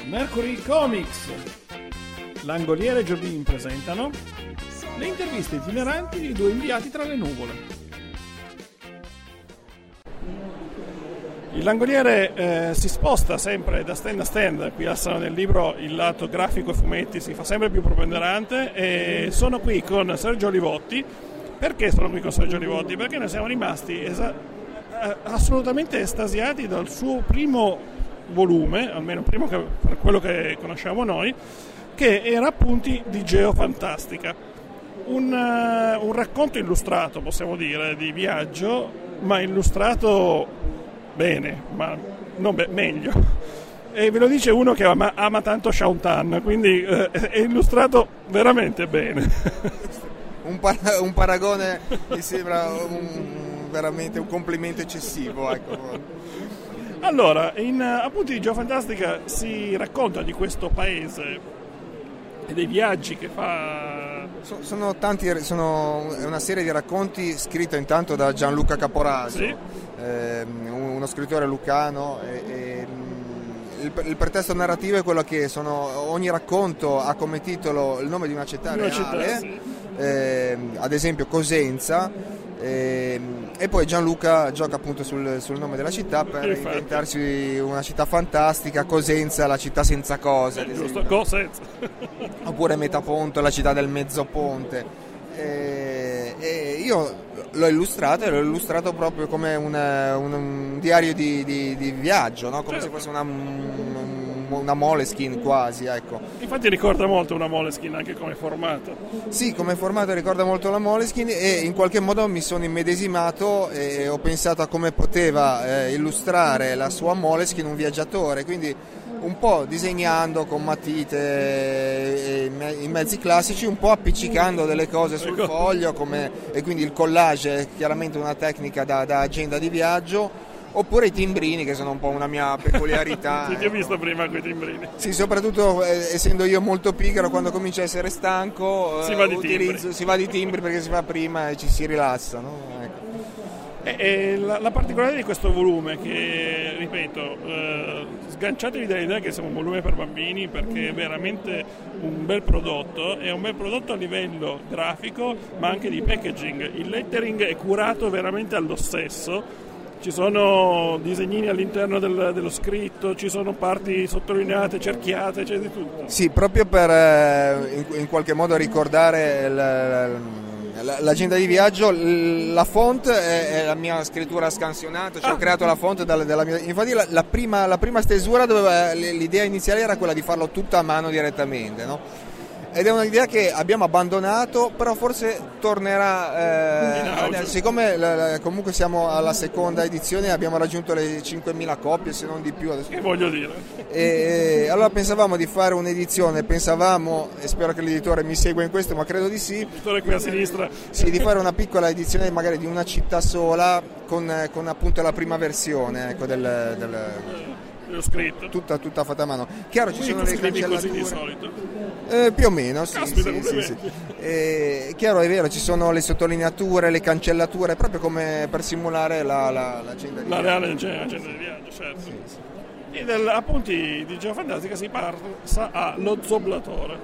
Mercury Comics, Langoliere e Giobin presentano le interviste itineranti di due inviati tra le nuvole. Il Langoliere si sposta sempre da stand a stand. Qui al Salone del Libro il lato grafico e fumetti si fa sempre più preponderante e sono qui con Sergio Olivotti. Perché sono qui con Sergio Olivotti? Perché noi siamo rimasti assolutamente estasiati dal suo primo volume, almeno primo per quello che conosciamo noi, che era Appunti di Geofantastica, un racconto illustrato, possiamo dire, di viaggio, ma illustrato bene, ma non meglio, e ve lo dice uno che ama tanto Shao-Tan, quindi è illustrato veramente bene. Un paragone mi sembra veramente un complimento eccessivo, ecco. Allora, in Appunti di Geofantastica si racconta di questo paese e dei viaggi che fa. È una serie di racconti scritta intanto da Gianluca Caporaso, sì. Uno scrittore lucano. Il pretesto narrativo è quello che ogni racconto ha come titolo il nome di una città reale, sì. Ad esempio Cosenza. E poi Gianluca gioca appunto sul nome della città per inventarsi una città fantastica, Cosenza, la città senza cose, giusto, Cosenza. Oppure Metaponto, la città del mezzoponte. E io l'ho illustrato proprio come un diario di viaggio, no? Come se fosse una Moleskine quasi, ecco. Infatti ricorda molto una Moleskine anche come formato. Sì, come formato ricorda molto la Moleskine e in qualche modo mi sono immedesimato e ho pensato a come poteva illustrare la sua Moleskine un viaggiatore, quindi un po' disegnando con matite e i mezzi classici, un po' appiccicando delle cose sul foglio, e quindi il collage è chiaramente una tecnica da agenda di viaggio. Oppure i timbrini, che sono un po' una mia peculiarità. Sì, ti ho visto prima con i timbrini. Sì, soprattutto essendo io molto pigro, quando comincio a essere stanco si va di timbri perché si fa prima e ci si rilassa, no? Ecco. E la particolarità di questo volume, che ripeto, sganciatevi dall'idea che sia un volume per bambini, perché è veramente un bel prodotto, è un bel prodotto a livello grafico ma anche di packaging. Il lettering è curato veramente all'ossesso. Ci sono disegnini all'interno dello scritto, ci sono parti sottolineate, cerchiate, c'è di tutto. Sì, proprio per in qualche modo ricordare l'agenda di viaggio, la font è la mia scrittura scansionata, ho creato la font della mia. Infatti la prima stesura l'idea iniziale era quella di farlo tutto a mano direttamente, no? Ed è un'idea che abbiamo abbandonato, però forse tornerà siccome comunque siamo alla seconda edizione, abbiamo raggiunto le 5.000 copie, se non di più adesso. Che voglio dire? E allora pensavamo di fare un'edizione, e spero che l'editore mi segua in questo, ma credo di sì. L'editore qui a sinistra. Sì, di fare una piccola edizione magari di una città sola con appunto la prima versione, ecco, L'ho scritto. Tutta fatta a mano. Chiaro, ci sono le cancellature. Così di solito. Più o meno, sì. Chiaro, è vero, ci sono le sottolineature, le cancellature, proprio come per simulare l'agenda di viaggio. La reale agenda di viaggio, certo. Sì. E Appunti di Geofantastica si passa allo zoablatore.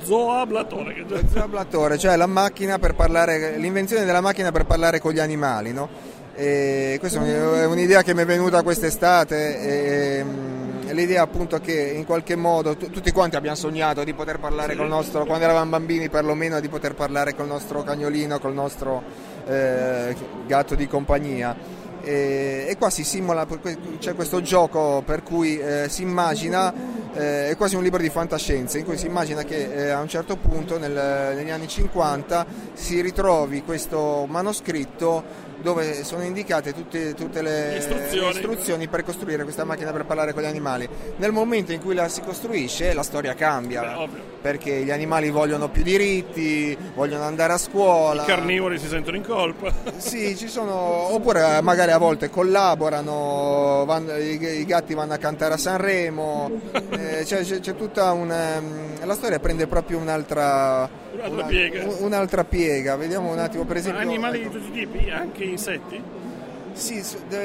Lo zoablatore, cioè la macchina per parlare, l'invenzione della macchina per parlare con gli animali, no? E questa è un'idea che mi è venuta quest'estate, l'idea appunto che in qualche modo tutti quanti abbiamo sognato di poter parlare col nostro, quando eravamo bambini perlomeno, di poter parlare col nostro cagnolino, col nostro gatto di compagnia, e qua si simula, c'è questo gioco per cui si immagina, è quasi un libro di fantascienza in cui si immagina che a un certo punto negli anni 50 si ritrovi questo manoscritto dove sono indicate tutte le istruzioni per costruire questa macchina per parlare con gli animali. Nel momento in cui la si costruisce, la storia cambia, perché gli animali vogliono più diritti, vogliono andare a scuola. I carnivori si sentono in colpa. Sì, ci sono, oppure magari a volte collaborano, i gatti vanno a cantare a Sanremo, c'è tutta la storia prende proprio un'altra piega. Vediamo un attimo, per esempio. Animali di tutti i tipi, anche insetti? Sì,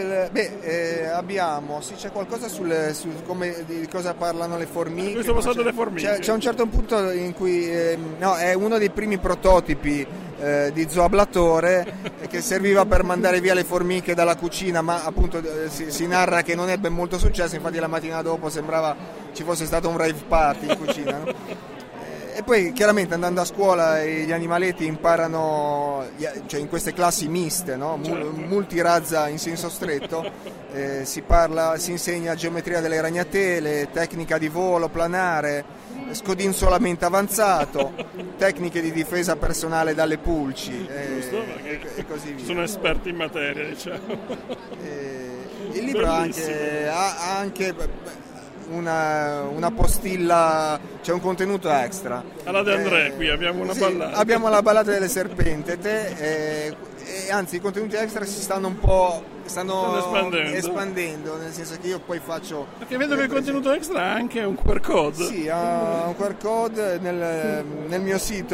c'è qualcosa di cosa parlano le formiche. Questo passato delle formiche. C'è un certo punto in cui è uno dei primi prototipi di zooablatore che serviva per mandare via le formiche dalla cucina, ma appunto si narra che non ebbe molto successo, infatti la mattina dopo sembrava ci fosse stato un rave party in cucina, no? E poi chiaramente andando a scuola gli animaletti imparano, cioè in queste classi miste, no? Multirazza in senso stretto, si insegna geometria delle ragnatele, tecnica di volo planare, scodinzolamento avanzato, tecniche di difesa personale dalle pulci, giusto, e così via. Sono esperti in materia, diciamo. Il libro ha anche una postilla, c'è un contenuto extra. Alla De André qui abbiamo una ballata. Abbiamo la ballata delle serpentete, e anzi i contenuti extra si stanno un po' espandendo, nel senso che io poi faccio... Perché vedo che il contenuto extra ha anche un QR code. Sì, ha un QR code nel mio sito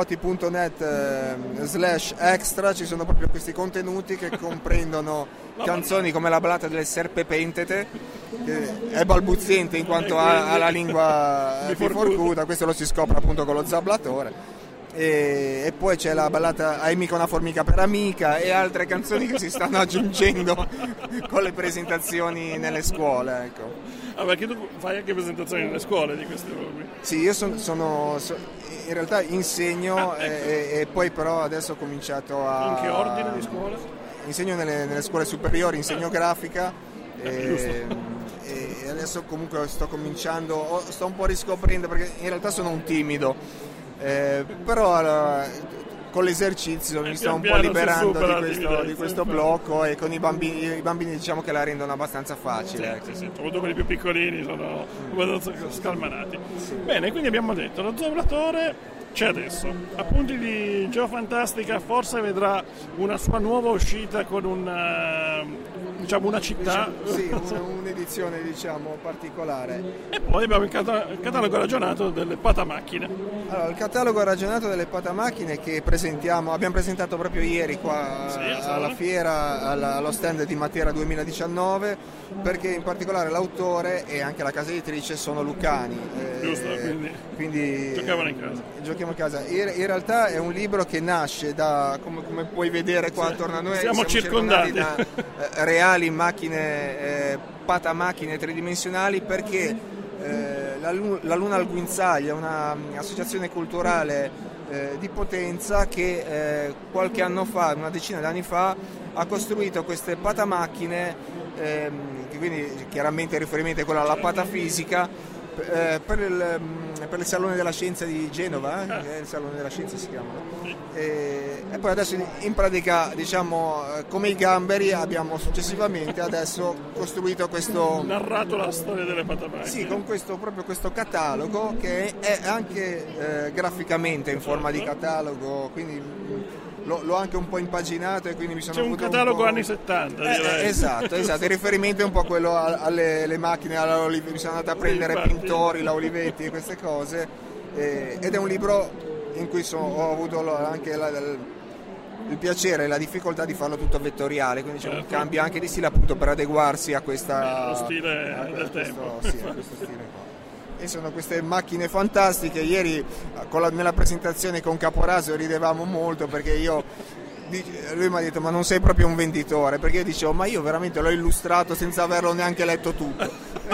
olivoti.net/extra ci sono proprio questi contenuti che comprendono canzoni come la ballata delle serpentete, che è balbuziente in quanto ha la lingua biforcuta, questo lo si scopre appunto con lo zablatore. E poi c'è la ballata Hai mica una formica per amica e altre canzoni che si stanno aggiungendo con le presentazioni nelle scuole, ecco. Perché tu fai anche presentazioni nelle scuole di queste forme? Sì, io in realtà insegno, e poi però adesso ho cominciato a... In che ordine di scuole? Insegno nelle scuole superiori, insegno grafica, e adesso comunque sto un po' riscoprendo, perché in realtà sono un timido. Però con l'esercizio mi sto un po' liberando di questo blocco, e con i bambini diciamo che la rendono abbastanza facile. Sì, soprattutto quelli più piccolini sono abbastanza scalmanati. Sì. Bene, quindi abbiamo detto lo zooablatore c'è adesso. Appunti di Geofantastica forse vedrà una sua nuova uscita con una città. Sì, un'edizione particolare. E poi abbiamo il catalogo ragionato delle patamacchine. Allora, il catalogo ragionato delle patamacchine che abbiamo presentato proprio ieri qua alla fiera, allo stand di Matera 2019, perché in particolare l'autore e anche la casa editrice sono lucani. Giusto, quindi giocavano in casa. Giochiamo in casa. In realtà è un libro che nasce da, come puoi vedere qua attorno a noi, siamo circondati da reali macchine, patamacchine tridimensionali, perché la Luna al Guinzaglia, un'associazione culturale di Potenza che qualche anno fa, una decina di anni fa, ha costruito queste patamacchine, che quindi chiaramente riferimento è quella alla patafisica, per il Salone della Scienza di Genova, il Salone della Scienza si chiama, e poi adesso in pratica, diciamo, come i gamberi abbiamo successivamente adesso costruito narrato la storia delle patamacchine. Sì, con proprio questo catalogo che è anche graficamente in forma di catalogo, quindi l'ho anche un po' impaginato, e quindi mi sono un catalogo anni 70, direi. Esatto, il riferimento è un po' quello alle macchine, mi sono andato a prendere pittori, la Olivetti e queste cose, ed è un libro in cui ho avuto anche il piacere e la difficoltà di farlo tutto vettoriale, quindi c'è un cambio anche di stile appunto per adeguarsi a lo stile del tempo. Sì, a questo stile qua. E sono queste macchine fantastiche. Ieri nella presentazione con Caporasio ridevamo molto, perché lui mi ha detto: ma non sei proprio un venditore? Perché io dicevo: ma io veramente l'ho illustrato senza averlo neanche letto tutto.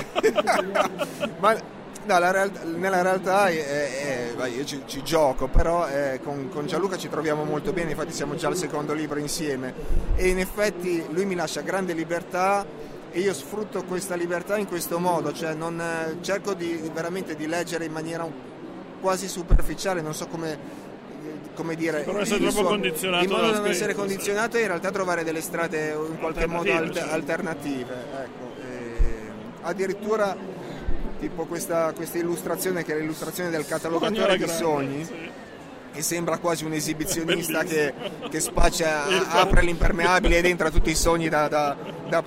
Ma no, nella realtà io ci gioco, però con Gianluca ci troviamo molto bene, infatti siamo già al secondo libro insieme, e in effetti lui mi lascia grande libertà e io sfrutto questa libertà in questo modo, cioè non cerco veramente di leggere in maniera quasi superficiale, non so come dire, per non essere troppo condizionato, in modo da non essere condizionato, e in realtà trovare delle strade in qualche modo alternative, ecco. Addirittura tipo questa illustrazione, che è l'illustrazione del catalogatore di sogni, sì, che sembra quasi un esibizionista che spaccia, apre l'impermeabile ed entra tutti i sogni da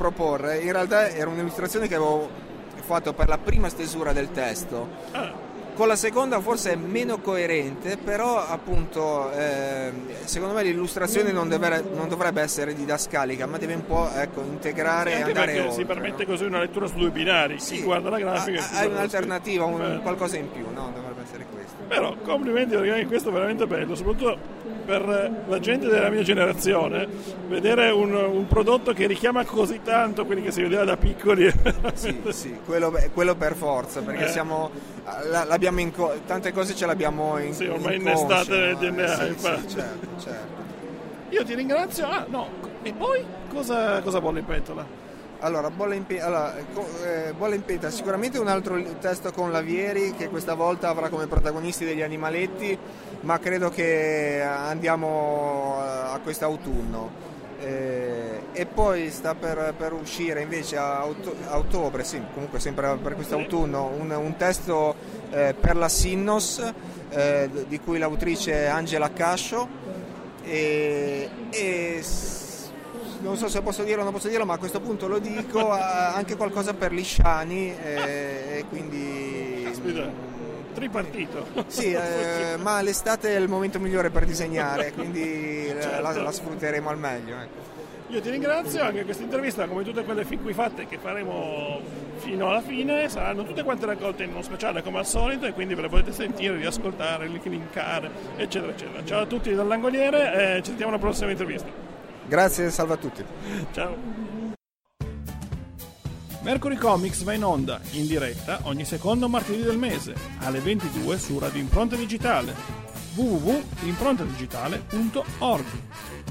proporre. In realtà era un'illustrazione che avevo fatto per la prima stesura del testo, Con la seconda forse è meno coerente, però appunto secondo me l'illustrazione non dovrebbe essere didascalica, ma deve un po' integrare e andare oltre. Si permette così una lettura su due binari, chi guarda la grafica. Hai un'alternativa, qualcosa in più, no? Dovrebbe essere questo. Però complimenti, perché questo è veramente bello, soprattutto per la gente della mia generazione, vedere un prodotto che richiama così tanto quelli che si vedeva da piccoli. Sì, quello per forza, perché tante cose ce l'abbiamo in sì, ormai innestate nel DNA. Sì, certo. Io ti ringrazio. E poi cosa bolle in pentola? Allora, bolle in pentola sicuramente un altro testo con Lavieri, che questa volta avrà come protagonisti degli animaletti, ma credo che andiamo a quest'autunno. E poi sta per uscire invece a ottobre, sì, comunque sempre per quest'autunno, un testo per la Sinnos, di cui l'autrice è Angela Cascio, e non so se posso dirlo o non posso dirlo, ma a questo punto lo dico, anche qualcosa per Lisciani, e quindi... Aspetta. Tripartito. Sì, ma l'estate è il momento migliore per disegnare, quindi certo. la sfrutteremo al meglio. Ecco. Io ti ringrazio, anche questa intervista, come tutte quelle fin qui fatte che faremo fino alla fine, saranno tutte quante raccolte in uno speciale come al solito, e quindi ve le potete sentire, riascoltare, linkare, eccetera, eccetera. Ciao a tutti dall'Angoliere, ci sentiamo alla prossima intervista. Grazie, salve a tutti. Ciao. Mercury Comics va in onda, in diretta, ogni secondo martedì del mese, alle 22 su Radio Impronta Digitale, www.improntadigitale.org.